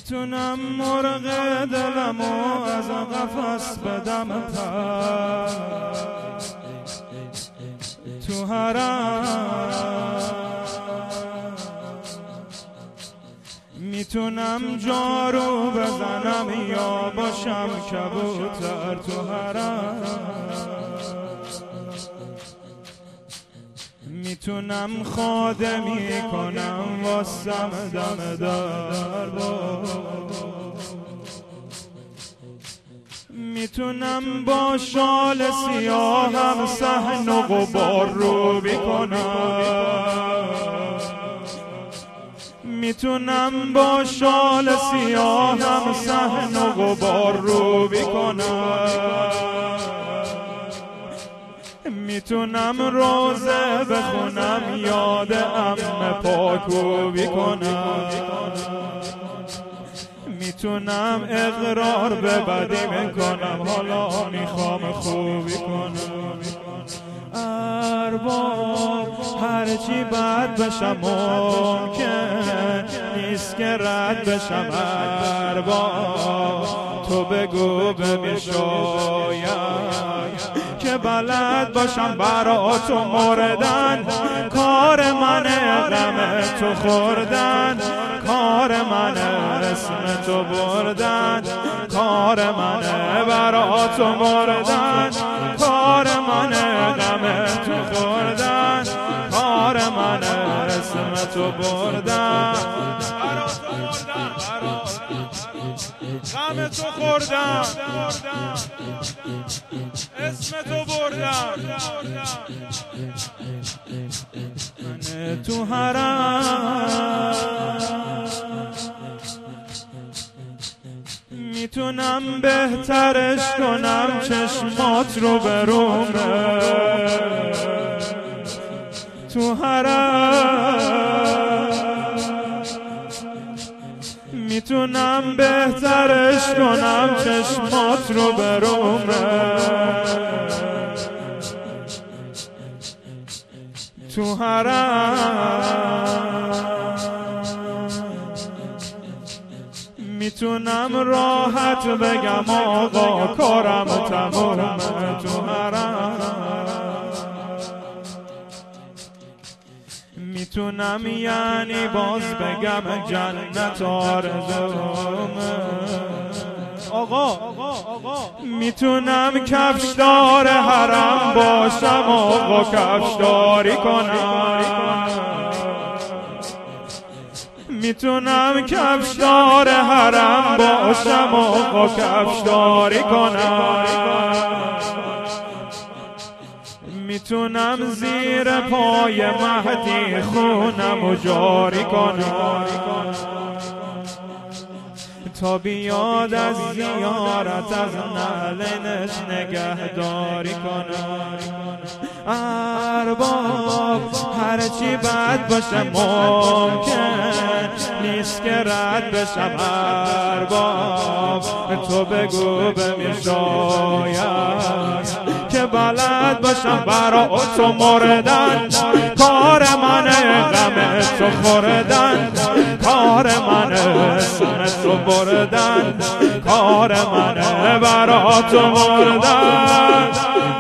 میتونم مرغ دلمو از قفس بدم پر تو حرم، میتونم جارو بزنم یا باشم کبوتر تو حرم، میتونم خادمی کنم واسم دم در میتونم با شال سیاهم صحن و غبار رو بکنم، میتونم با شال سیاهم صحن و غبار رو بکنم، میتونم روزه بخونم یاد عمه پاکو بکنم، میتونم اقرار به بدی میکنم حالا میخوام خوبی کنم. ارباب هرچی بد بشم ممکن نیست که رد بشم، ارباب تو بگو ببین شاید که بلد باشم برا تو مردن، کار منه غم تو خوردن، کار منه اسم تو بردن، کار منه برا تو مردن، کار منه غم تو خوردن، کار منه اسم تو بردن، برا تو مردن، غم تو خوردن، اسم تو بردن، من تو حرم میتونم بهترش کنم چشمات رو برومه، تو حرم میتونم بهترش کنم چشمات رو برومه، تو حرم میتونم راحت بگم آقا کارم تمومه، تو حرم میتونم یعنی باز بگم جنت آرزومه، آقا میتونم کفشدار حرم باشم آقا کفشداری کنم، میتونم کفشدار حرم باشم آقا کفشداری کنم، میتونم زیر پای مهدی خونم و جاری کنم تا بیاد از زیارت از نعلینش نگهداری کنم. ارباب هرچی بد باشه ممکن نیست که رد بشم، ارباب تو بگو ببین شاید که بلد باشم برا تو مردن، کار منه غم تو خوردن، کار منه اسم تو بردن، کار منه برا تو مردن.